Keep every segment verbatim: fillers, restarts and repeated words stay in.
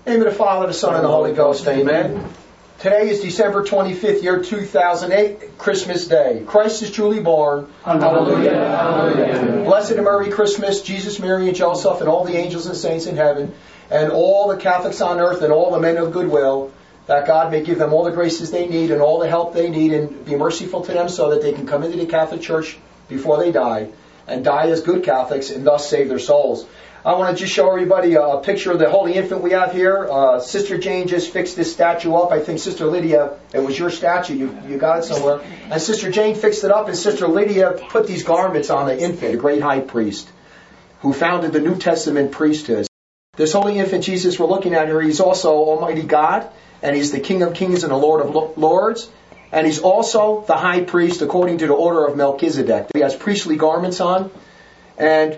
In the name of the Father, the Son, and the Holy Ghost, amen. Today is December twenty-fifth, year two thousand eight, Christmas Day. Christ is truly born. Hallelujah. Hallelujah. Blessed and Merry Christmas, Jesus, Mary, and Joseph, and all the angels and saints in heaven, and all the Catholics on earth, and all the men of goodwill, that God may give them all the graces they need and all the help they need, and be merciful to them so that they can come into the Catholic Church before they die, and die as good Catholics, and thus save their souls. I want to just show everybody a picture of the Holy Infant we have here. Uh, Sister Jane just fixed this statue up. I think Sister Lydia, it was your statue. You, you got it somewhere. And Sister Jane fixed it up, and Sister Lydia put these garments on the infant, the great high priest, who founded the New Testament priesthood. This Holy Infant Jesus we're looking at here, he's also Almighty God, and he's the King of Kings and the Lord of Lords. And he's also the high priest according to the order of Melchizedek. He has priestly garments on. And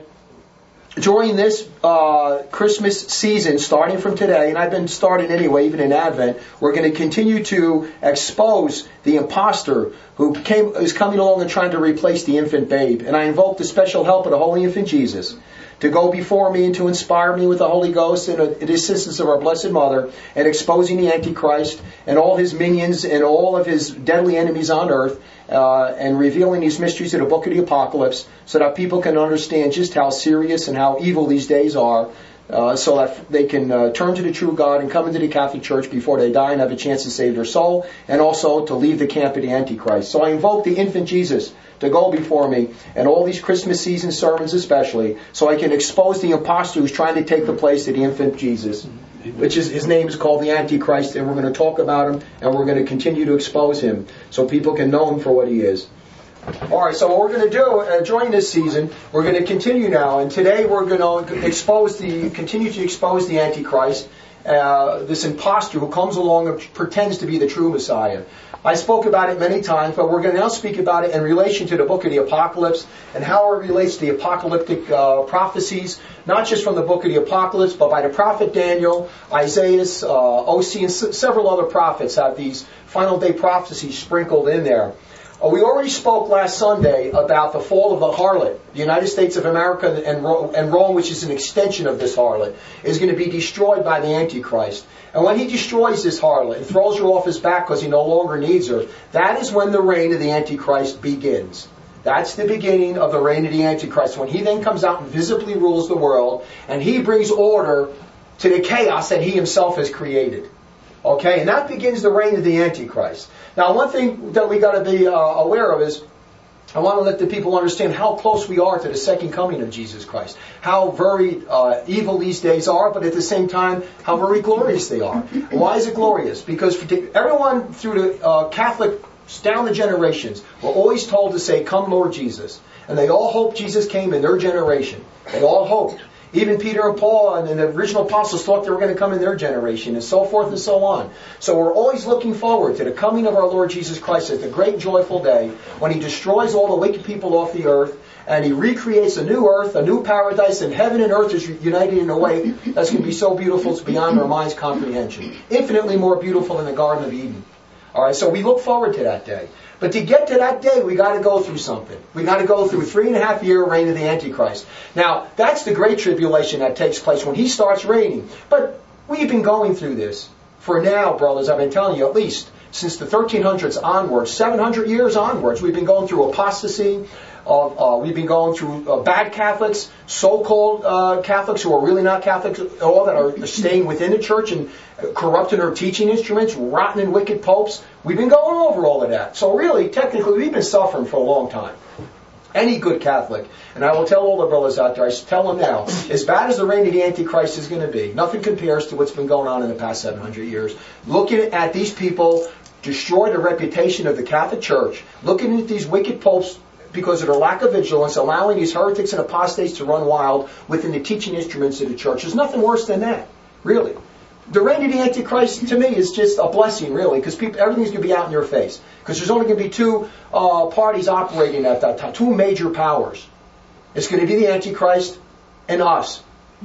during this uh, Christmas season, starting from today, and I've been starting anyway, even in Advent, we're going to continue to expose the impostor who came, is coming along and trying to replace the infant babe. And I invoke the special help of the Holy Infant Jesus to go before me and to inspire me with the Holy Ghost and the assistance of our Blessed Mother in exposing the Antichrist and all his minions and all of his deadly enemies on earth, uh, and revealing these mysteries of the book of the Apocalypse so that people can understand just how serious and how evil these days are, uh, so that they can uh, turn to the true God and come into the Catholic Church before they die and have a chance to save their soul, and also to leave the camp of the Antichrist. So I invoke the Infant Jesus to go before me, and all these Christmas season sermons especially, so I can expose the impostor who's trying to take the place of the Infant Jesus, which is, his name is called the Antichrist, and we're going to talk about him, and we're going to continue to expose him, so people can know him for what he is. Alright, so what we're going to do uh, during this season, we're going to continue now, and today we're going to expose the, continue to expose the Antichrist, uh, this impostor who comes along and pretends to be the true Messiah. I spoke about it many times, but we're going to now speak about it in relation to the book of the Apocalypse and how it relates to the apocalyptic uh, prophecies, not just from the book of the Apocalypse, but by the prophet Daniel, Isaiah, uh, Osee, and s- several other prophets have these final day prophecies sprinkled in there. Uh, we already spoke last Sunday about the fall of the harlot. The United States of America and, Ro- and Rome, which is an extension of this harlot, is going to be destroyed by the Antichrist. And when he destroys this harlot and throws her off his back because he no longer needs her, that is when the reign of the Antichrist begins. That's the beginning of the reign of the Antichrist, when he then comes out and visibly rules the world, and he brings order to the chaos that he himself has created. Okay, and that begins the reign of the Antichrist. Now, one thing that we got to be uh, aware of is, I want to let the people understand how close we are to the second coming of Jesus Christ. How very uh, evil these days are, but at the same time, how very glorious they are. Why is it glorious? Because everyone through the uh, Catholic, down the generations, were always told to say, "Come, Lord Jesus." And they all hoped Jesus came in their generation. They all hoped. Even Peter and Paul and the original apostles thought they were going to come in their generation, and so forth and so on. So we're always looking forward to the coming of our Lord Jesus Christ as the great joyful day when He destroys all the wicked people off the earth, and He recreates a new earth, a new paradise, and heaven and earth is united in a way that's going to be so beautiful it's beyond our mind's comprehension. Infinitely more beautiful than the Garden of Eden. Alright, so we look forward to that day. But to get to that day, we got to go through something. We got to go through a three and a half year reign of the Antichrist. Now, that's the great tribulation that takes place when he starts reigning. But we've been going through this for now, brothers. I've been telling you at least since the thirteen hundreds onwards, seven hundred years onwards, we've been going through apostasy. Uh, uh, we've been going through uh, bad Catholics, so-called uh, Catholics who are really not Catholics at all, that are staying within the church and corrupting their teaching instruments, rotten and wicked popes. We've been going over all of that. So really, technically, we've been suffering for a long time. Any good Catholic, and I will tell all the brothers out there, I tell them now, as bad as the reign of the Antichrist is going to be, nothing compares to what's been going on in the past seven hundred years. Looking at these people destroy the reputation of the Catholic Church, looking at these wicked popes because of their lack of vigilance, allowing these heretics and apostates to run wild within the teaching instruments of the church. There's nothing worse than that, really. The reign of the Antichrist, to me, is just a blessing, really, because people, everything's going to be out in your face. Because there's only going to be two uh, parties operating at that time, two major powers. It's going to be the Antichrist and us.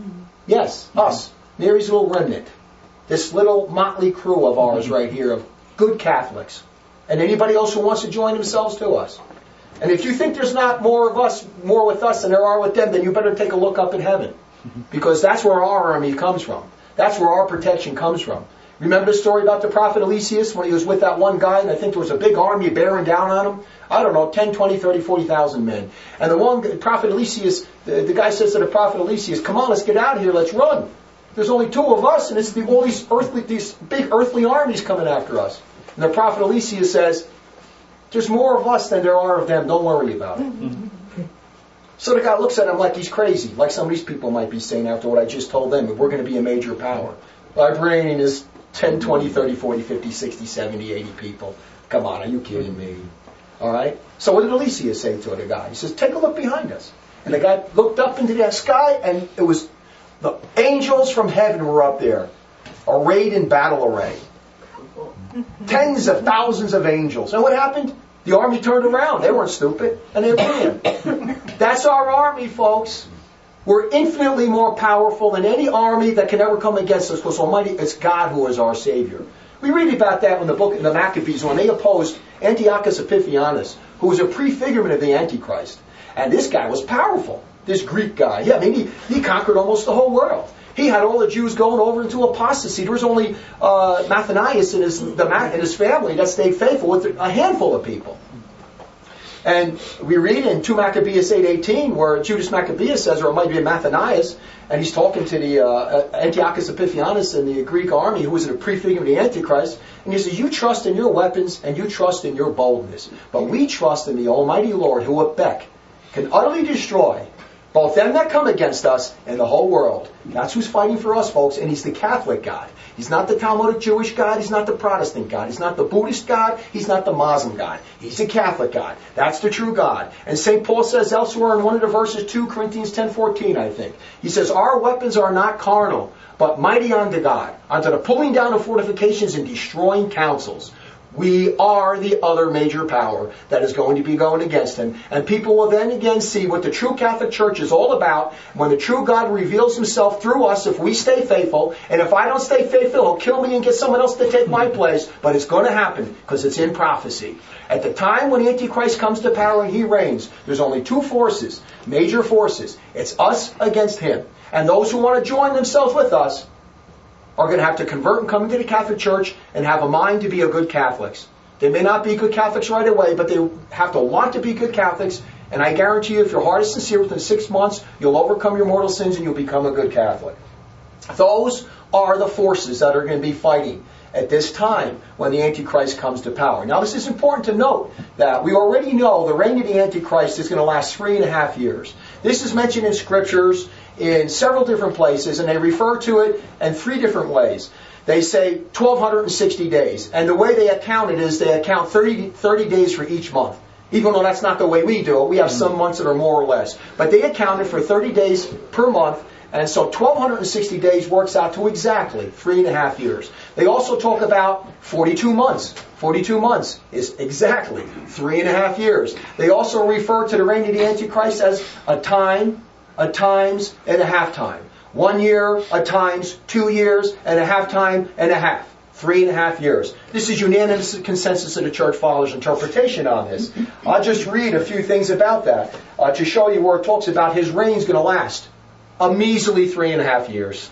Yes, us. Mary's little remnant. This little motley crew of ours right here, of good Catholics. And anybody else who wants to join themselves to us. And if you think there's not more of us, more with us than there are with them, then you better take a look up in heaven. Because that's where our army comes from. That's where our protection comes from. Remember the story about the prophet Eliseus when he was with that one guy, and I think there was a big army bearing down on him? I don't know, ten, twenty, thirty, forty thousand men. And the one prophet Eliseus, the, the guy says to the prophet Eliseus, come on, let's get out of here, let's run. There's only two of us, and it's the, all these earthly, these big earthly armies coming after us. And the prophet Eliseus says, there's more of us than there are of them, don't worry about it. So the guy looks at him like he's crazy, like some of these people might be saying after what I just told them, we're going to be a major power. Our brain is ten, twenty, thirty, forty, fifty, sixty, seventy, eighty people. Come on, are you kidding me? All right? So what did Eliseus say to the guy? He says, take a look behind us. And the guy looked up into that sky, and it was the angels from heaven were up there, arrayed in battle array. Tens of thousands of angels. And what happened? The army turned around. They weren't stupid. And they ran. That's our army, folks. We're infinitely more powerful than any army that can ever come against us, because Almighty, it's God who is our Savior. We read about that in the book of the Maccabees when they opposed Antiochus Epiphanes, who was a prefigurement of the Antichrist. And this guy was powerful, this Greek guy. Yeah, I mean, he, he conquered almost the whole world. He had all the Jews going over into apostasy. There was only uh, Matthias and his, the, and his family that stayed faithful with a handful of people. And we read in two Maccabees eight eighteen where Judas Maccabeus says, or it might be Matthias, and he's talking to the uh, Antiochus Epiphanes and the Greek army who was in a prefigurement of the Antichrist, and he says, you trust in your weapons and you trust in your boldness, but we trust in the Almighty Lord who at Beck can utterly destroy both them that come against us and the whole world. That's who's fighting for us, folks, and he's the Catholic God. He's not the Talmudic Jewish God. He's not the Protestant God. He's not the Buddhist God. He's not the Muslim God. He's the Catholic God. That's the true God. And Saint Paul says elsewhere in one of the verses, two Corinthians ten fourteen, I think. He says, our weapons are not carnal, but mighty unto God, unto the pulling down of fortifications and destroying counsels. We are the other major power that is going to be going against him. And people will then again see what the true Catholic Church is all about when the true God reveals himself through us if we stay faithful. And if I don't stay faithful, he'll kill me and get someone else to take my place. But it's going to happen because it's in prophecy. At the time when the Antichrist comes to power and he reigns, there's only two forces, major forces. It's us against him. And those who want to join themselves with us are going to have to convert and come into the Catholic Church and have a mind to be a good Catholics. They may not be good Catholics right away, but they have to want to be good Catholics. And I guarantee you, if your heart is sincere, within six months, you'll overcome your mortal sins and you'll become a good Catholic. Those are the forces that are going to be fighting at this time when the Antichrist comes to power. Now, this is important to note that we already know the reign of the Antichrist is going to last three and a half years. This is mentioned in Scriptures in several different places, and they refer to it in three different ways. They say twelve sixty days, and the way they account it is they account thirty, thirty days for each month. Even though that's not the way we do it, we have some months that are more or less. But they accounted for thirty days per month, and so twelve sixty days works out to exactly three and a half years. They also talk about forty-two months. forty-two months is exactly three and a half years. They also refer to the reign of the Antichrist as a time, a times, and a half time. One year, a times, two years, and a half time, and a half. Three and a half years. This is unanimous consensus of the Church Fathers' interpretation on this. I'll just read a few things about that uh, to show you where it talks about his reign's going to last a measly three and a half years.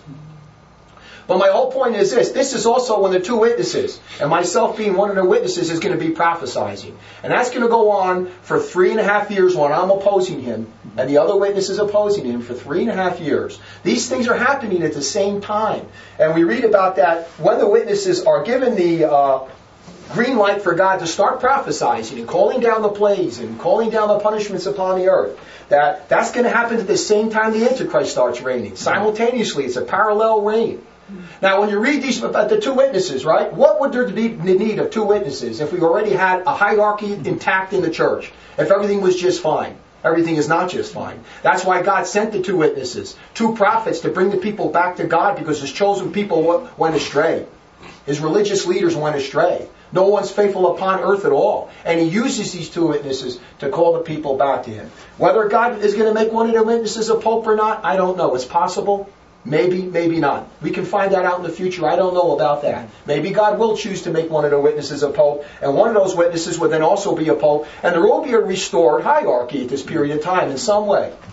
But my whole point is this. This is also when the two witnesses, and myself being one of the witnesses, is going to be prophesying. And that's going to go on for three and a half years when I'm opposing him, and the other witness is opposing him for three and a half years. These things are happening at the same time. And we read about that when the witnesses are given the uh, green light for God to start prophesying and calling down the plagues and calling down the punishments upon the earth. That that's going to happen at the same time the Antichrist starts reigning. Simultaneously, it's a parallel reign. Now, when you read these about the two witnesses, right? What would there be the need of two witnesses if we already had a hierarchy intact in the church? If everything was just fine? Everything is not just fine. That's why God sent the two witnesses, two prophets, to bring the people back to God, because His chosen people went astray. His religious leaders went astray. No one's faithful upon earth at all. And He uses these two witnesses to call the people back to Him. Whether God is going to make one of the witnesses a pope or not, I don't know. It's possible. Maybe, maybe not. We can find that out in the future. I don't know about that. Maybe God will choose to make one of the witnesses a pope, and one of those witnesses would then also be a pope, and there will be a restored hierarchy at this period of time in some way.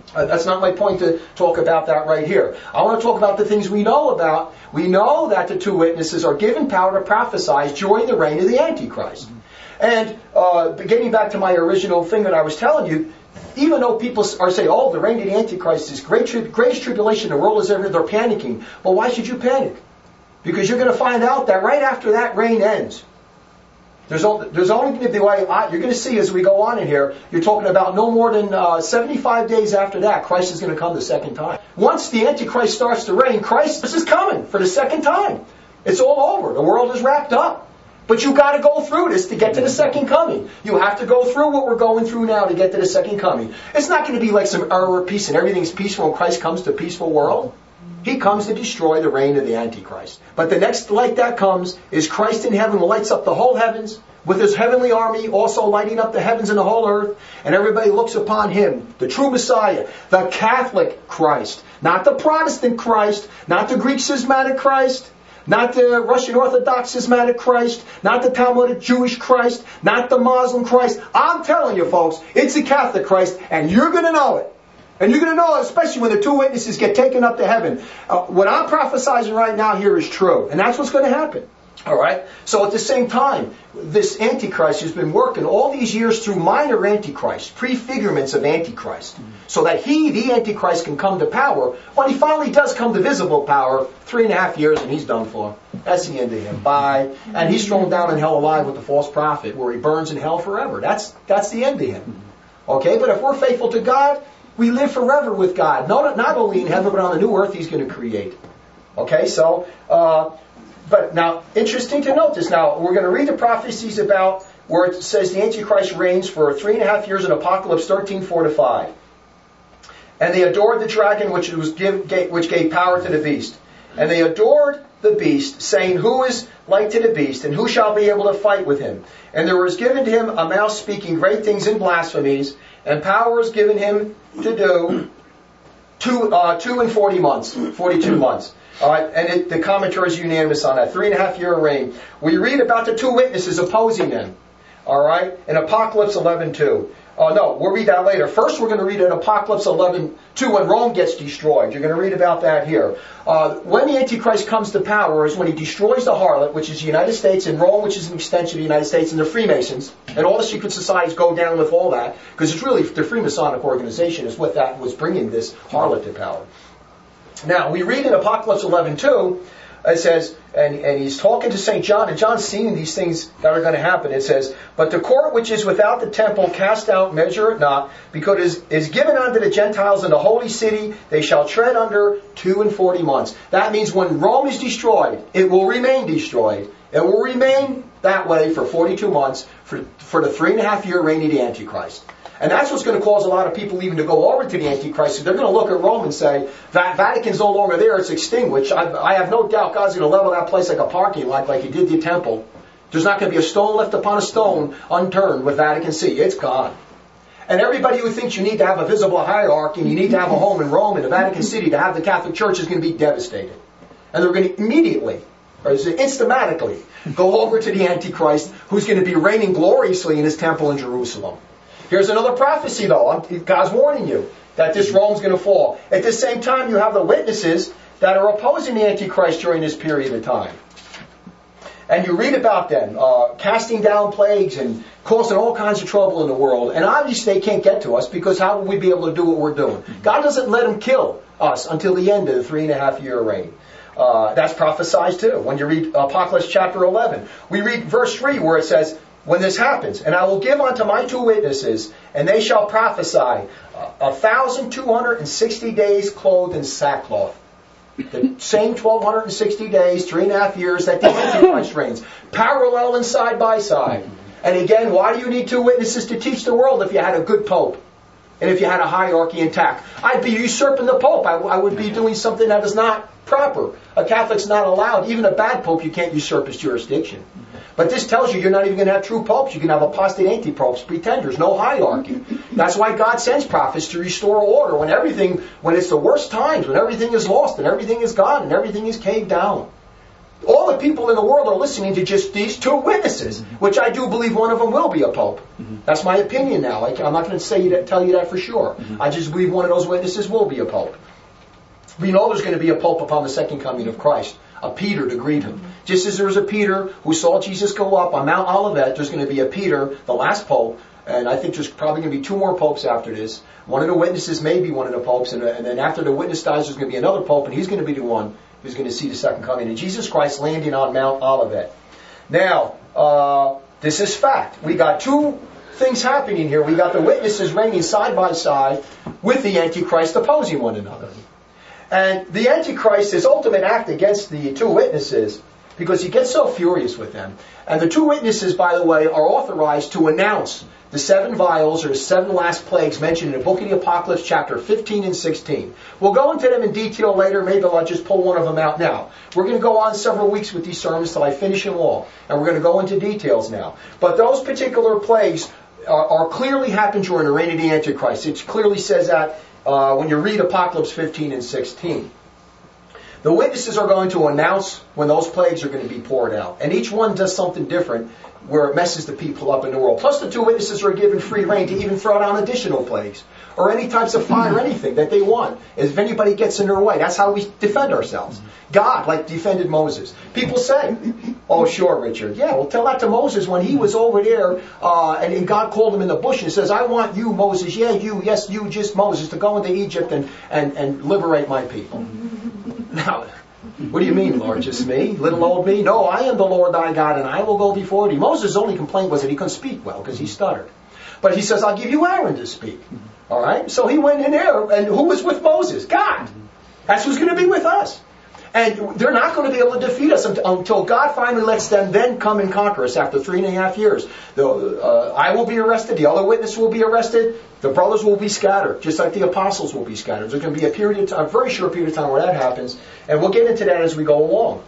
Uh, that's not my point to talk about that right here. I want to talk about the things we know about. We know that the two witnesses are given power to prophesy during the reign of the Antichrist. And uh, getting back to my original thing that I was telling you, even though people are saying, oh, the reign of the Antichrist is great tri- greatest tribulation, the world is ever, they're panicking. Well, why should you panic? Because you're going to find out that right after that reign ends, There's only, there's only going to be, you're going to see as we go on in here, you're talking about no more than uh, seventy-five days after that, Christ is going to come the second time. Once the Antichrist starts to reign, Christ is coming for the second time. It's all over. The world is wrapped up. But you've got to go through this to get to the second coming. You have to go through what we're going through now to get to the second coming. It's not going to be like some era of peace and everything's peaceful when Christ comes to a peaceful world. He comes to destroy the reign of the Antichrist. But the next light that comes is Christ in heaven lights up the whole heavens with his heavenly army, also lighting up the heavens and the whole earth. And everybody looks upon him, the true Messiah, the Catholic Christ. Not the Protestant Christ, not the Greek schismatic Christ, not the Russian Orthodox schismatic Christ, not the Talmudic Jewish Christ, not the Muslim Christ. I'm telling you folks, it's the Catholic Christ, and you're going to know it. And you're going to know it, especially when the two witnesses get taken up to heaven. Uh, what I'm prophesying right now here is true. And that's what's going to happen. All right? So at the same time, this Antichrist has been working all these years through minor Antichrists, prefigurements of Antichrist, so that he, the Antichrist, can come to power. When he finally does come to visible power, three and a half years and he's done for. That's the end of him. Bye. And he's thrown down in hell alive with the false prophet, where he burns in hell forever. That's, that's the end of him. Okay? But if we're faithful to God, we live forever with God. Not, not only in heaven, but on the new earth he's going to create. Okay, so, uh, but now, interesting to note this. Now, we're going to read the prophecies about where it says the Antichrist reigns for three and a half years in Apocalypse thirteen, four to five. And they adored the dragon which, was give, gave, which gave power to the beast. And they adored the beast, saying, who is like to the beast, and who shall be able to fight with him? And there was given to him a mouth speaking great things and blasphemies, and power was given him to do two, uh, two and forty months, forty-two months. All right, and it, the commentary is unanimous on that. Three and a half year reign. We read about the two witnesses opposing them. All right, in Apocalypse eleven two. Oh, no, we'll read that later. First, we're going to read in Apocalypse eleven two when Rome gets destroyed. You're going to read about that here. Uh, when the Antichrist comes to power is when he destroys the harlot, which is the United States, and Rome, which is an extension of the United States, and the Freemasons. And all the secret societies go down with all that, because it's really the Freemasonic organization is what that was bringing this harlot to power. Now, we read in Apocalypse eleven two, it says, and, and he's talking to Saint John, and John's seeing these things that are going to happen. It says, but the court which is without the temple cast out, measure it not, because it is, is given unto the Gentiles in the holy city, they shall tread under two and forty months. That means when Rome is destroyed, it will remain destroyed. It will remain that way for forty-two months, for, for the three and a half year reign of the Antichrist. And that's what's going to cause a lot of people even to go over to the Antichrist. So they're going to look at Rome and say, Vatican's no longer there, it's extinguished. I, I have no doubt God's going to level that place like a parking lot, like he did the temple. There's not going to be a stone left upon a stone unturned with Vatican City. It's gone. And everybody who thinks you need to have a visible hierarchy and you need to have a home in Rome and the Vatican City to have the Catholic Church is going to be devastated. And they're going to immediately, or instamatically, go over to the Antichrist, who's going to be reigning gloriously in his temple in Jerusalem. Here's another prophecy, though. God's warning you that this Rome's going to fall. At the same time, you have the witnesses that are opposing the Antichrist during this period of time. And you read about them, uh, casting down plagues and causing all kinds of trouble in the world. And obviously they can't get to us, because how will we be able to do what we're doing? God doesn't let them kill us until the end of the three and a half year reign. Uh, that's prophesied too. When you read Apocalypse chapter eleven, we read verse three where it says, when this happens, and I will give unto my two witnesses, and they shall prophesy a thousand two hundred and sixty days clothed in sackcloth. The same twelve sixty days, three and a half years that the Antichrist reigns, parallel and side by side. And again, why do you need two witnesses to teach the world if you had a good pope? And if you had a hierarchy intact? I'd be usurping the pope. I, I would be doing something that is not proper. A Catholic's not allowed. Even a bad pope, you can't usurp his jurisdiction. But this tells you you're not even going to have true popes. You can have apostate anti-popes, pretenders, no hierarchy. That's why God sends prophets to restore order when everything, when it's the worst times, when everything is lost and everything is gone and everything is caved down. all the people in the world are listening to just these two witnesses, which I do believe one of them will be a pope. That's my opinion now. I, I'm not going to say that, tell you that for sure. I just believe one of those witnesses will be a pope. We know there's going to be a pope upon the second coming of Christ, a Peter to greet him. Just as there was a Peter who saw Jesus go up on Mount Olivet, there's going to be a Peter, the last pope, and I think there's probably going to be two more popes after this. One of the witnesses may be one of the popes, and, and then after the witness dies, there's going to be another pope, and he's going to be the one who's going to see the second coming. And Jesus Christ landing on Mount Olivet. Now, uh, this is fact. We got two things happening here. We got the witnesses reigning side by side with the Antichrist opposing one another. And the Antichrist, his ultimate act against the two witnesses, because he gets so furious with them. And the two witnesses, by the way, are authorized to announce the seven vials, or the seven last plagues mentioned in the book of the Apocalypse, chapter fifteen and sixteen. We'll go into them in detail later. Maybe I'll just pull one of them out now. We're going to go on several weeks with these sermons till I finish them all. And we're going to go into details now. But those particular plagues are, are clearly happened during the reign of the Antichrist. It clearly says that uh, when you read Apocalypse fifteen and sixteen. The witnesses are going to announce when those plagues are going to be poured out. And each one does something different where it messes the people up in the world. Plus the two witnesses are given free rein to even throw down additional plagues. Or any types of fire, anything that they want. If anybody gets in their way, that's how we defend ourselves. God, like, defended Moses. People say, oh, sure, Richard. Yeah, well, tell that to Moses when he was over there, uh, and, and God called him in the bush and says, I want you, Moses, yeah, you, yes, you, just Moses, to go into Egypt and, and, and liberate my people. Now, what do you mean, Lord? Just me? Little old me? No, I am the Lord thy God, and I will go before thee. Moses' only complaint was that he couldn't speak well, because he stuttered. But he says, I'll give you Aaron to speak. All right? So he went in there, and who was with Moses? God. That's who's going to be with us. And they're not going to be able to defeat us until God finally lets them then come and conquer us after three and a half years. The, uh, I will be arrested. The other witness will be arrested. The brothers will be scattered, just like the apostles will be scattered. There's going to be a period of time, a very short period of time where that happens. And we'll get into that as we go along.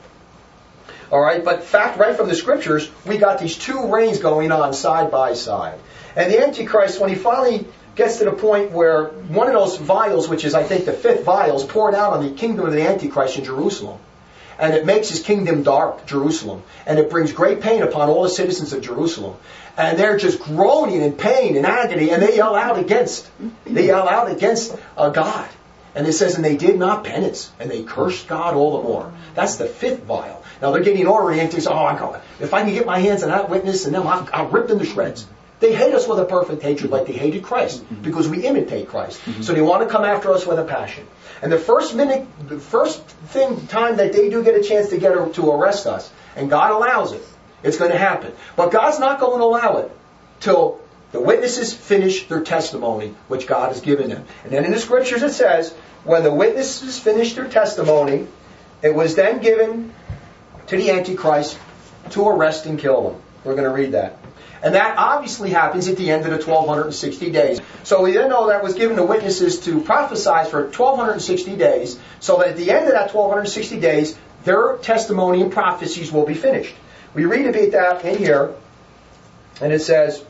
All right, but fact, right from the scriptures, we got these two reigns going on side by side. And the Antichrist, when he finally gets to the point where one of those vials, which is I think the fifth vial, is poured out on the kingdom of the Antichrist in Jerusalem. And it makes his kingdom dark, Jerusalem. And it brings great pain upon all the citizens of Jerusalem. And they're just groaning in pain and agony, and they yell out against, they yell out against uh, God. And it says, and they did not penance, and they cursed God all the more. That's the fifth vial. Now they're getting oriented, oh, I'm going, if I can get my hands on that witness, and then I'll, I'll rip them to shreds. They hate us with a perfect hatred like they hated Christ, because we imitate Christ. Mm-hmm. So they want to come after us with a passion. And the first minute, the first thing, time that they do get a chance to get to arrest us, and God allows it, it's going to happen. But God's not going to allow it till the witnesses finish their testimony, which God has given them. And then in the scriptures it says, when the witnesses finished their testimony, it was then given to the Antichrist to arrest and kill them. We're going to read that. And that obviously happens at the end of the twelve sixty days. So we then know that was given to witnesses to prophesy for twelve sixty days, so that at the end of that twelve sixty days, their testimony and prophecies will be finished. We read about that in here, and it says,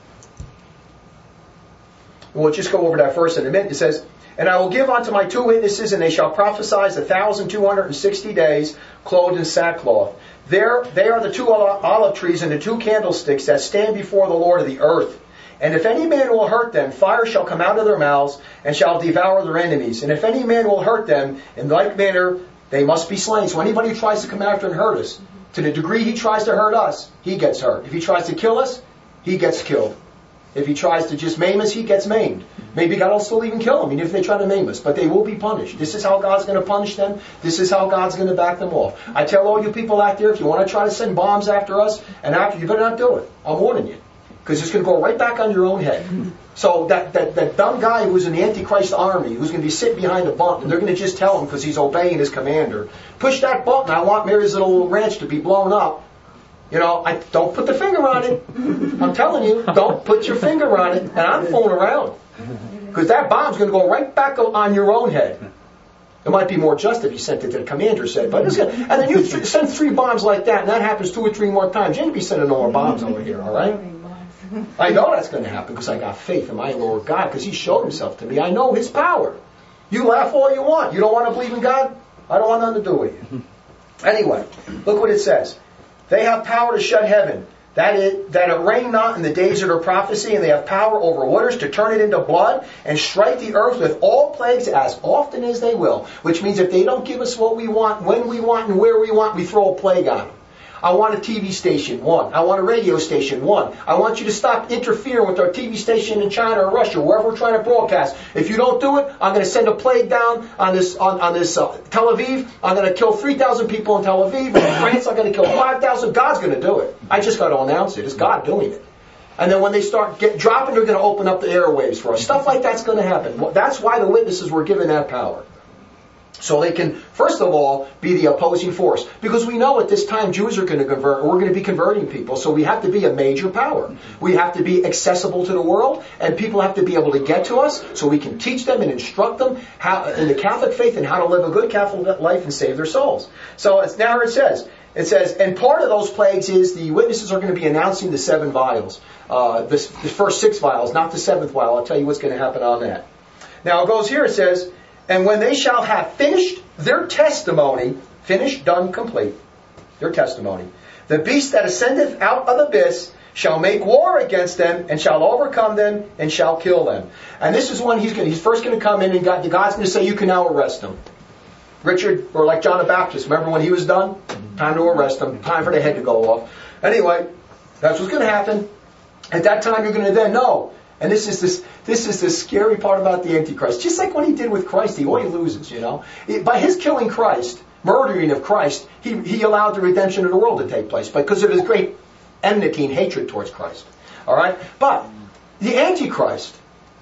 we'll just go over that first in a minute. It says, and I will give unto my two witnesses, and they shall prophesy a thousand two hundred sixty days, clothed in sackcloth. There, they are the two olive trees and the two candlesticks that stand before the Lord of the earth. And if any man will hurt them, fire shall come out of their mouths, and shall devour their enemies. And if any man will hurt them, in like manner they must be slain. So anybody who tries to come after and hurt us, to the degree he tries to hurt us, he gets hurt. If he tries to kill us, he gets killed. If he tries to just maim us, he gets maimed. Maybe God will still even kill him, even if they try to maim us. But they will be punished. This is how God's going to punish them. This is how God's going to back them off. I tell all you people out there, if you want to try to send bombs after us, and after, you better not do it. I'm warning you. Because it's going to go right back on your own head. So that, that, that dumb guy who's in the Antichrist army, who's going to be sitting behind a button, and they're going to just tell him because he's obeying his commander, push that button, I want Mary's little ranch to be blown up. You know, I don't put the finger on it. I'm telling you, don't put your finger on it. And I'm fooling around. Because that bomb's going to go right back on your own head. It might be more just if you sent it to the commander said. But it's gonna, and then you th- send three bombs like that, and that happens two or three more times. You ain't be sending no more bombs over here, all right? I know that's going to happen because I got faith in my Lord God, because He showed Himself to me. I know His power. You laugh all you want. You don't want to believe in God? I don't want nothing to do with you. Anyway, look what it says. They have power to shut heaven, that it, that it rain not in the days of their prophecy, and they have power over waters to turn it into blood, and strike the earth with all plagues as often as they will. Which means if they don't give us what we want, when we want, and where we want, we throw a plague on them. I want a T V station, one. I want a radio station, one. I want you to stop interfering with our T V station in China or Russia, wherever we're trying to broadcast. If you don't do it, I'm going to send a plague down on this on, on this uh, Tel Aviv. I'm going to kill three thousand people in Tel Aviv. In France, I'm going to kill five thousand. God's going to do it. I just got to announce it. It's God doing it. And then when they start get, dropping, they're going to open up the airwaves for us. Stuff like that's going to happen. Well, that's why the witnesses were given that power. So they can, first of all, be the opposing force. Because we know at this time Jews are going to convert, we're going to be converting people. So we have to be a major power. We have to be accessible to the world, and people have to be able to get to us so we can teach them and instruct them how, in the Catholic faith and how to live a good Catholic life and save their souls. So it's, now it says, it says, and part of those plagues is the witnesses are going to be announcing the seven vials. Uh, the, the first six vials, not the seventh vial. I'll tell you what's going to happen on that. Now it goes here, it says, and when they shall have finished their testimony, finished, done, complete, their testimony, the beast that ascendeth out of the abyss shall make war against them, and shall overcome them, and shall kill them. And this is when he's going, he's first going to come in, and God, God's going to say, you can now arrest him. Richard, or like John the Baptist, remember when he was done? Time to arrest him, time for the head to go off. Anyway, that's what's going to happen. At that time, you're going to then know. And this is this this is the scary part about the Antichrist. Just like what he did with Christ, he always loses, you know. By his killing Christ, murdering of Christ, he, he allowed the redemption of the world to take place because of his great enmity and hatred towards Christ. All right? But the Antichrist,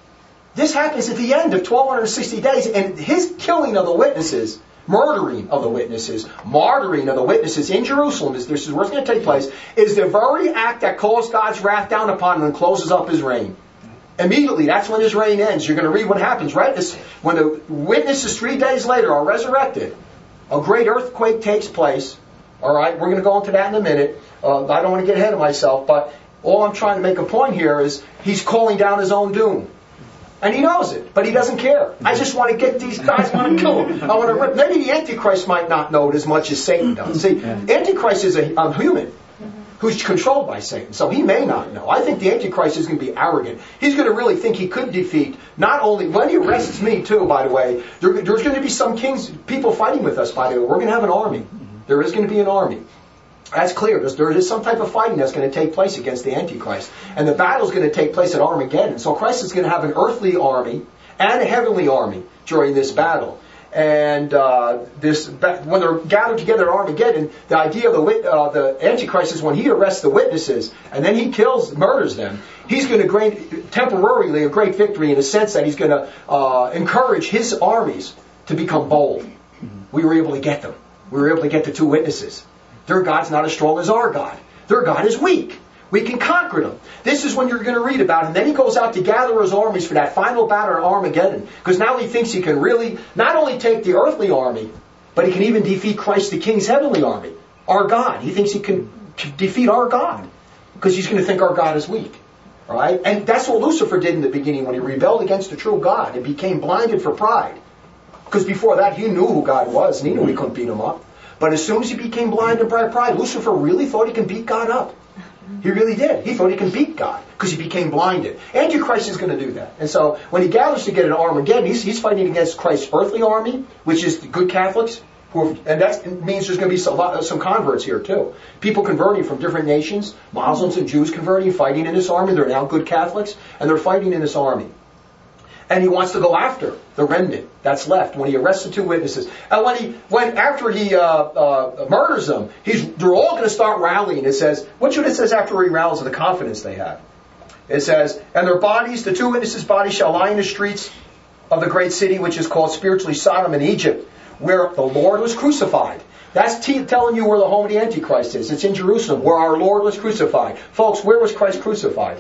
this happens at the end of twelve sixty days, and his killing of the witnesses, murdering of the witnesses, martyring of the witnesses in Jerusalem, this, this is where it's going to take place, is the very act that calls God's wrath down upon him and closes up his reign. Immediately, that's when his reign ends. You're going to read what happens, right? This, when the witnesses three days later are resurrected, a great earthquake takes place. All right, we're going to go into that in a minute. Uh, I don't want to get ahead of myself, but all I'm trying to make a point here is he's calling down his own doom. And he knows it, but he doesn't care. I just want to get these guys, I want to kill them. I want to rip. Maybe the Antichrist might not know it as much as Satan does. See, Antichrist is a, a human who's controlled by Satan, so he may not know. I think the Antichrist is going to be arrogant. He's going to really think he could defeat, not only, when he arrests me too, by the way, there, there's going to be some kings, people fighting with us, by the way. We're going to have an army. There is going to be an army. That's clear. There's, there is some type of fighting that's going to take place against the Antichrist. And the battle's going to take place at Armageddon. So Christ is going to have an earthly army and a heavenly army during this battle. And uh, this, when they're gathered together at Armageddon, the idea of the, wit, uh, the Antichrist is when he arrests the witnesses and then he kills, murders them, he's going to gain temporarily a great victory in the sense that he's going to uh, encourage his armies to become bold. We were able to get them. We were able to get the two witnesses. Their God's not as strong as our God. Their God is weak. We can conquer them. This is when you're going to read about it. And then he goes out to gather his armies for that final battle at Armageddon. Because now he thinks he can really not only take the earthly army, but he can even defeat Christ the King's heavenly army. Our God. He thinks he can defeat our God. Because he's going to think our God is weak. All right? And that's what Lucifer did in the beginning when he rebelled against the true God and became blinded for pride. Because before that he knew who God was and he knew he couldn't beat him up. But as soon as he became blind by pride, Lucifer really thought he could beat God up. He really did. He thought he could beat God because he became blinded. Antichrist is going to do that. And so when he gathers together at Armageddon, he's, he's fighting against Christ's earthly army, which is the good Catholics. Who are, and that means there's going to be some, some converts here too. People converting from different nations, Muslims and Jews converting, fighting in this army. They're now good Catholics, and they're fighting in this army. And he wants to go after the remnant that's left when he arrests the two witnesses. And when he, when after he uh, uh, murders them, he's they're all going to start rallying. It says, what should it says after he rallies? The confidence they have. It says, and their bodies, the two witnesses' bodies, shall lie in the streets of the great city, which is called spiritually Sodom in Egypt, where the Lord was crucified. That's t- telling you where the home of the Antichrist is. It's in Jerusalem, where our Lord was crucified. Folks, where was Christ crucified?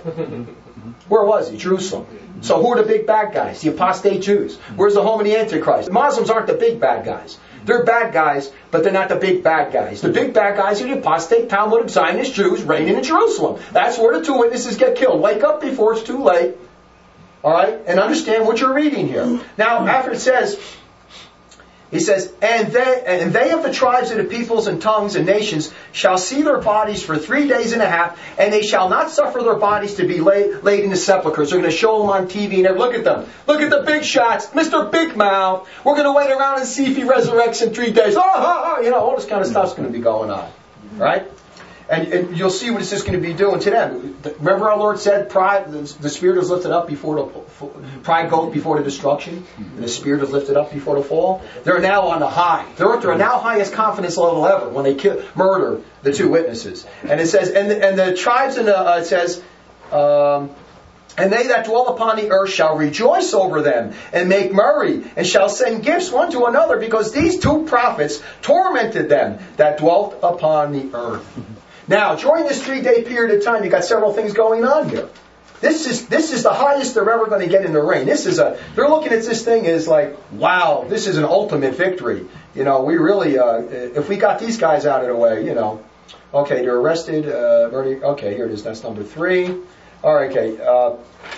Where was he? Jerusalem. So who are the big bad guys? The apostate Jews. Where's the home of the Antichrist? The Muslims aren't the big bad guys. They're bad guys, but they're not the big bad guys. The big bad guys are the apostate Talmudic Zionist Jews reigning in Jerusalem. That's where the two witnesses get killed. Wake up before it's too late. All right? And understand what you're reading here. Now, after it says, He says, and they, and they of the tribes of the peoples and tongues and nations shall see their bodies for three days and a half, and they shall not suffer their bodies to be laid, laid in the sepulchres. They're going to show them on T V and look at them. Look at the big shots. Mister Big Mouth. We're going to wait around and see if he resurrects in three days. Oh, oh, oh. You know, all this kind of stuff's going to be going on. Right? And, and you'll see what this is going to be doing to them. Remember our Lord said, pride, the, the spirit is lifted up before the, pride goes before the destruction, and the spirit is lifted up before the fall. They're now on the high. They're at their now highest confidence level ever when they kill, murder the two witnesses. And it says, and the, and the tribes in the, uh, it says, um, and they that dwell upon the earth shall rejoice over them, and make merry, and shall send gifts one to another, because these two prophets tormented them that dwelt upon the earth. Now, during this three-day period of time, you've got several things going on here. This is this is the highest they're ever going to get in the reign. This is a they're looking at this thing as like, wow, this is an ultimate victory. You know, we really uh, if we got these guys out of the way, you know, okay, they're arrested. Uh, okay, here it is. That's number three. All right, okay. Uh,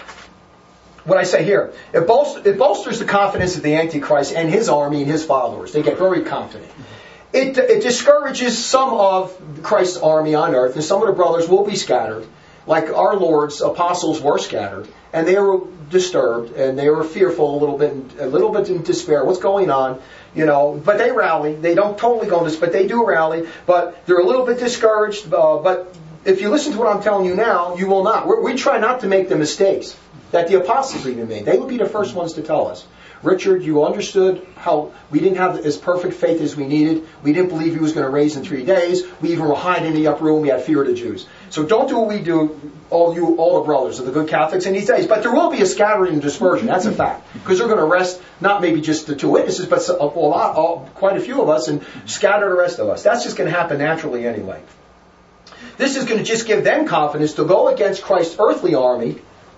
what I say here, it, bolster, it bolsters the confidence of the Antichrist and his army and his followers. They get very confident. It, it discourages some of Christ's army on earth, and some of the brothers will be scattered, like our Lord's apostles were scattered, and they were disturbed, and they were fearful a little bit, a little bit in despair. What's going on? You know, but they rally. They don't totally go into this, but they do rally. But they're a little bit discouraged. Uh, but if you listen to what I'm telling you now, you will not. We're, we try not to make the mistakes that the apostles even made. They would be the first ones to tell us. Richard, you understood how we didn't have as perfect faith as we needed. We didn't believe he was going to raise in three days. We even were hiding in the upper room. We had fear of the Jews. So don't do what we do, all you, all the brothers of the good Catholics in these days. But there will be a scattering and dispersion. That's a fact. Because they're going to arrest not maybe just the two witnesses, but a lot, all, quite a few of us, and scatter the rest of us. That's just going to happen naturally anyway. This is going to just give them confidence to go against Christ's earthly army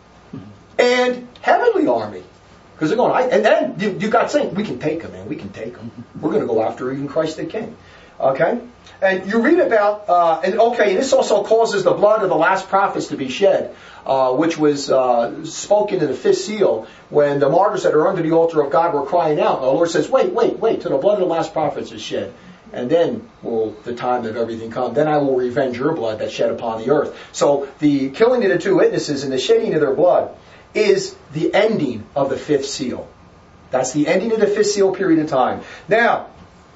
and heavenly army. Because they're going, I, and then you, you got saying, we can take them, man. We can take them. We're going to go after even Christ the King. Okay? And you read about, uh, and okay, and this also causes the blood of the last prophets to be shed, uh, which was uh, spoken in the fifth seal when the martyrs that are under the altar of God were crying out. And the Lord says, wait, wait, wait, till the blood of the last prophets is shed. And then will the time of everything come. Then I will revenge your blood that's shed upon the earth. So the killing of the two witnesses and the shedding of their blood is the ending of the fifth seal. That's the ending of the fifth seal period of time. Now,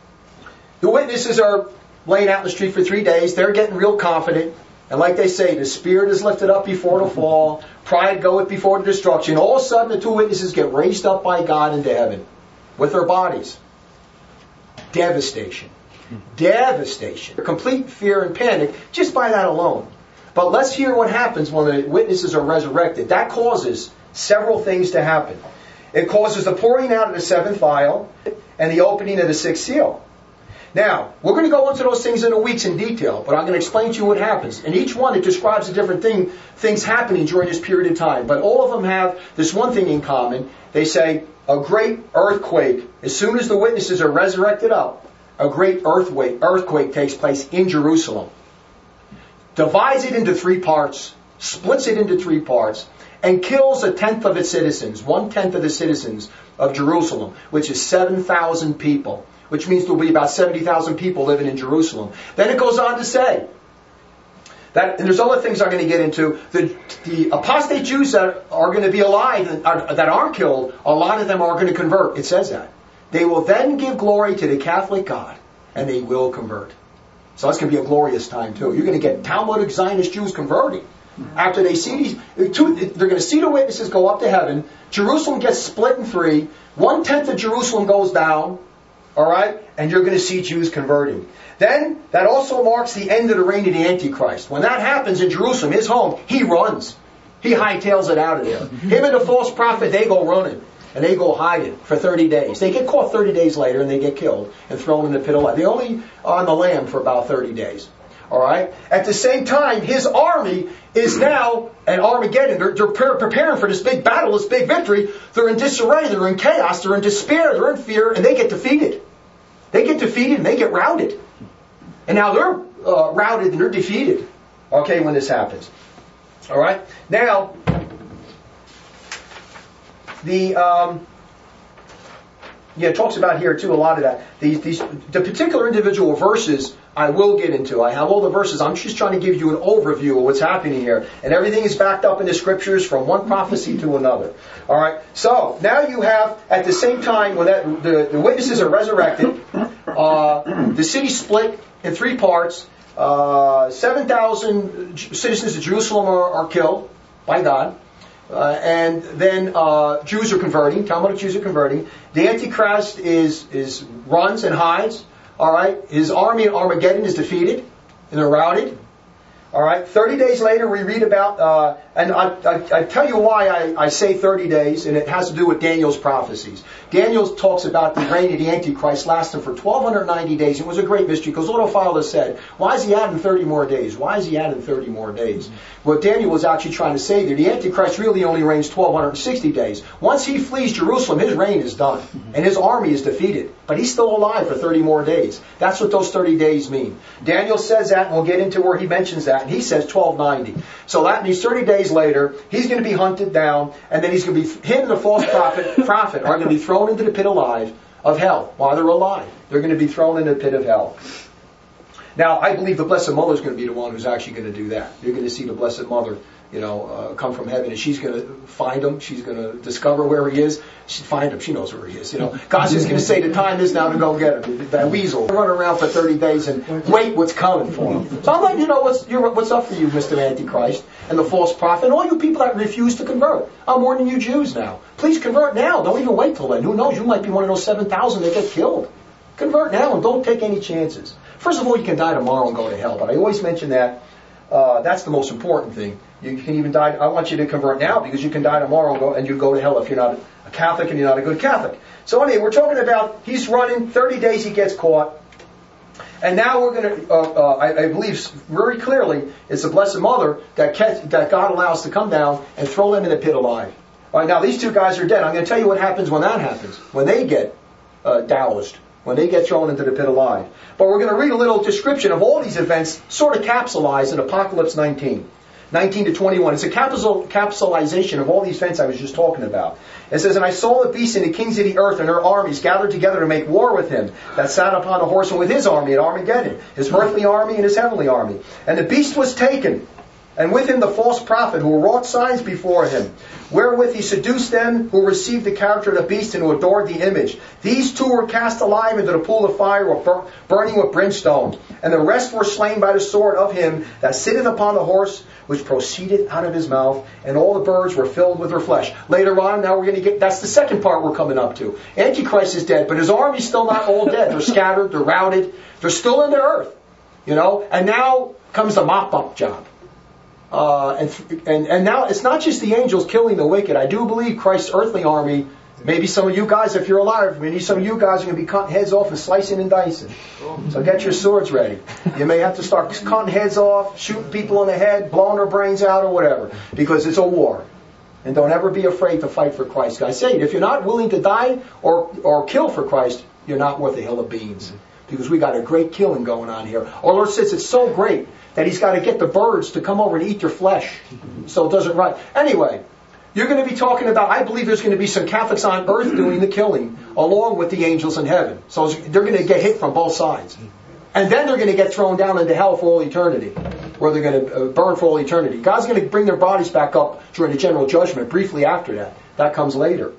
the witnesses are laying out in the street for three days. They're getting real confident. And like they say, the spirit is lifted up before the fall. Pride goeth before the destruction. All of a sudden, the two witnesses get raised up by God into heaven with their bodies. Devastation. Devastation. Complete fear and panic just by that alone. But let's hear what happens when the witnesses are resurrected. That causes several things to happen. It causes the pouring out of the seventh vial and the opening of the sixth seal. Now, we're going to go into those things in the weeks in detail, but I'm going to explain to you what happens. And each one, it describes a different thing, things happening during this period of time. But all of them have this one thing in common. They say a great earthquake. As soon as the witnesses are resurrected up, a great earthquake, earthquake takes place in Jerusalem. Divides it into three parts, splits it into three parts, and kills a tenth of its citizens, one-tenth of the citizens of Jerusalem, which is seven thousand people, which means there will be about seventy thousand people living in Jerusalem. Then it goes on to say, that, and there's other things I'm going to get into, the, the apostate Jews that are going to be alive, and are, that aren't killed, a lot of them are going to convert. It says that. They will then give glory to the Catholic God, and they will convert. So that's going to be a glorious time too. You're going to get Talmudic Zionist Jews converting. After they see these, two, they're going to see the witnesses go up to heaven. Jerusalem gets split in three. One tenth of Jerusalem goes down. All right? And you're going to see Jews converting. Then, that also marks the end of the reign of the Antichrist. When that happens in Jerusalem, his home, he runs. He hightails it out of there. Him and the false prophet, they go running. And they go hiding for thirty days. They get caught thirty days later and they get killed and thrown in the pit of life. They only are on the lam for about thirty days. All right? At the same time, his army is now at Armageddon. They're, they're preparing for this big battle, this big victory. They're in disarray. They're in chaos. They're in despair. They're in fear. And they get defeated. They get defeated and they get routed. And now they're uh, routed and they're defeated. Okay, when this happens. All right? Now, the um, Yeah, it talks about here too a lot of that. These, these, the particular individual verses I will get into. I have all the verses. I'm just trying to give you an overview of what's happening here, and everything is backed up in the scriptures from one prophecy to another. All right. So now you have at the same time when that, the, the witnesses are resurrected, uh, the city split in three parts. Uh, Seven thousand citizens of Jerusalem are, are killed by God. Uh, and then uh, Jews are converting. Talmudic Jews are converting. The Antichrist is is runs and hides. All right. His army in Armageddon is defeated, and they're routed. All right. Thirty days later, we read about, uh, and I, I, I tell you why I, I say thirty days, and it has to do with Daniel's prophecies. Daniel talks about the reign of the Antichrist lasting for twelve ninety days. It was a great mystery because Lord O'File said, why is he adding thirty more days? Why is he adding thirty more days? What Daniel was actually trying to say there, the Antichrist really only reigns twelve sixty days. Once he flees Jerusalem, his reign is done, and his army is defeated. But he's still alive for thirty more days. That's what those thirty days mean. Daniel says that, and we'll get into where he mentions that, and he says twelve ninety. So that means thirty days later, he's going to be hunted down, and then he's going to be, him and the false prophet, prophet are going to be thrown into the pit alive of hell while they're alive. They're going to be thrown into the pit of hell. Now, I believe the Blessed Mother is going to be the one who's actually going to do that. You're going to see the Blessed Mother, you know, uh, come from heaven, and she's going to find him. She's going to discover where he is. She'd find him. She knows where he is. You know, God's just going to say the time is now to go get him. That weasel run around for thirty days and wait what's coming for him. So I'm letting you know what's you're, what's up for you, Mister Antichrist and the false prophet, and all you people that refuse to convert. I'm warning you, Jews now. Please convert now. Don't even wait till then. Who knows? You might be one of those seven thousand that get killed. Convert now and don't take any chances. First of all, you can die tomorrow and go to hell, but I always mention that. Uh, that's the most important thing. You can even die. I want you to convert now because you can die tomorrow and, go, and you go to hell if you're not a Catholic and you're not a good Catholic. So anyway, we're talking about he's running. thirty days he gets caught. And now we're going to, uh, uh, I, I believe very clearly, it's the Blessed Mother that, catch, that God allows to come down and throw them in the pit alive. All right, now these two guys are dead. I'm going to tell you what happens when that happens. When they get uh, doused. When they get thrown into the pit alive. But we're going to read a little description of all these events, sort of capsulized in Apocalypse nineteen. nineteen to twenty-one. It's a capsule, capsulization of all these events I was just talking about. It says, and I saw the beast and the kings of the earth and their armies gathered together to make war with him that sat upon a horse and with his army at Armageddon, his earthly army and his heavenly army. And the beast was taken, and with him the false prophet who wrought signs before him, wherewith he seduced them who received the character of the beast and who adored the image. These two were cast alive into the pool of fire, or bur- burning with brimstone. And the rest were slain by the sword of him that sitteth upon the horse, which proceeded out of his mouth, and all the birds were filled with their flesh. Later on, now we're going to get, that's the second part we're coming up to. Antichrist is dead, but his army's still not all dead. They're scattered, they're routed, they're still in the earth. You know, and now comes the mop-up job. Uh, and, and and now it's not just the angels killing the wicked. I do believe Christ's earthly army, maybe some of you guys, if you're alive, maybe some of you guys are going to be cutting heads off and slicing and dicing. So get your swords ready. You may have to start cutting heads off, shooting people in the head, blowing their brains out or whatever, because it's a war. And don't ever be afraid to fight for Christ. I say it, if you're not willing to die or, or kill for Christ, you're not worth a hill of beans. Because we got a great killing going on here. Our Lord says it's so great that He's got to get the birds to come over and eat your flesh, so it doesn't rot. Anyway, you're going to be talking about, I believe there's going to be some Catholics on earth doing the killing, along with the angels in heaven. So they're going to get hit from both sides. And then they're going to get thrown down into hell for all eternity, where they're going to burn for all eternity. God's going to bring their bodies back up during the general judgment, briefly after that. That comes later.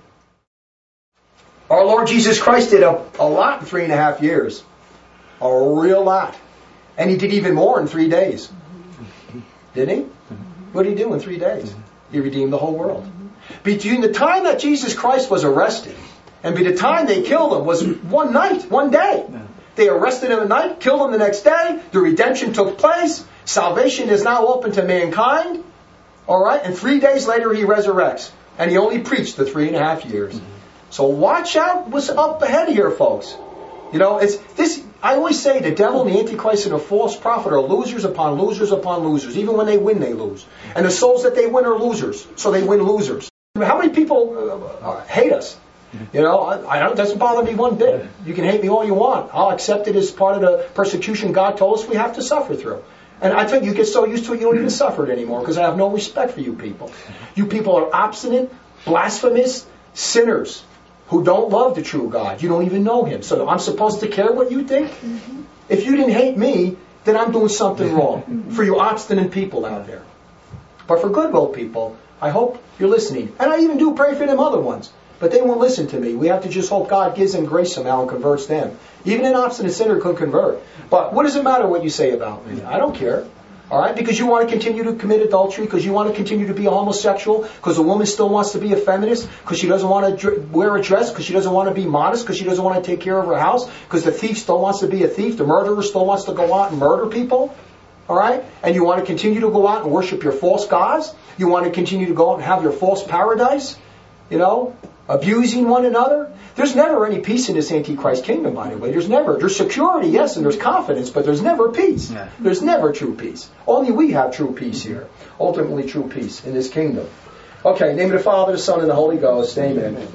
Our Lord Jesus Christ did a, a lot in three and a half years. A real lot. And He did even more in three days. Didn't He? What did He do in three days? He redeemed the whole world. Between the time that Jesus Christ was arrested and by the time they killed Him was one night, one day. They arrested Him at night, killed Him the next day. The redemption took place. Salvation is now open to mankind. All right? And three days later He resurrects. And He only preached the three and a half years. So watch out what's up ahead here, folks. You know, it's this. I always say the devil and the Antichrist and the false prophet are losers upon losers upon losers. Even when they win, they lose. And the souls that they win are losers. So they win losers. I mean, how many people uh, hate us? You know, I, I don't, it doesn't bother me one bit. You can hate me all you want. I'll accept it as part of the persecution God told us we have to suffer through. And I think you get so used to it, you don't even suffer it anymore because I have no respect for you people. You people are obstinate, blasphemous, sinners. who don't love the true God. You don't even know Him. So I'm supposed to care what you think? Mm-hmm. If you didn't hate me, then I'm doing something wrong for you obstinate people out there. But for goodwill people, I hope you're listening. And I even do pray for them other ones. But they won't listen to me. We have to just hope God gives them grace somehow and converts them. Even an obstinate sinner could convert. But what does it matter what you say about me? I don't care. All right? Because you want to continue to commit adultery, because you want to continue to be a homosexual, because a woman still wants to be a feminist, because she doesn't want to dr- wear a dress, because she doesn't want to be modest, because she doesn't want to take care of her house, because the thief still wants to be a thief, the murderer still wants to go out and murder people. All right? And you want to continue to go out and worship your false gods? You want to continue to go out and have your false paradise? You know? Abusing one another? There's never any peace in this Antichrist kingdom, by the way. There's never. There's security, yes, and there's confidence, but there's never peace. Yeah. There's never true peace. Only we have true peace here. Ultimately true peace in this kingdom. Okay, in the name of the Father, the Son, and the Holy Ghost. Amen. Amen.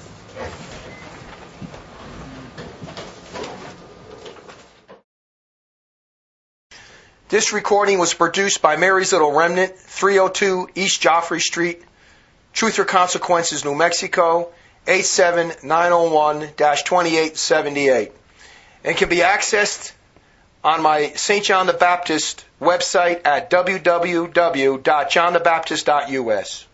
This recording was produced by Mary's Little Remnant, three oh two East Joffrey Street, Truth or Consequences, New Mexico, eight seven nine oh one dash twenty-eight seventy-eight. And can be accessed on my Saint John the Baptist website at w w w dot john the baptist dot u s.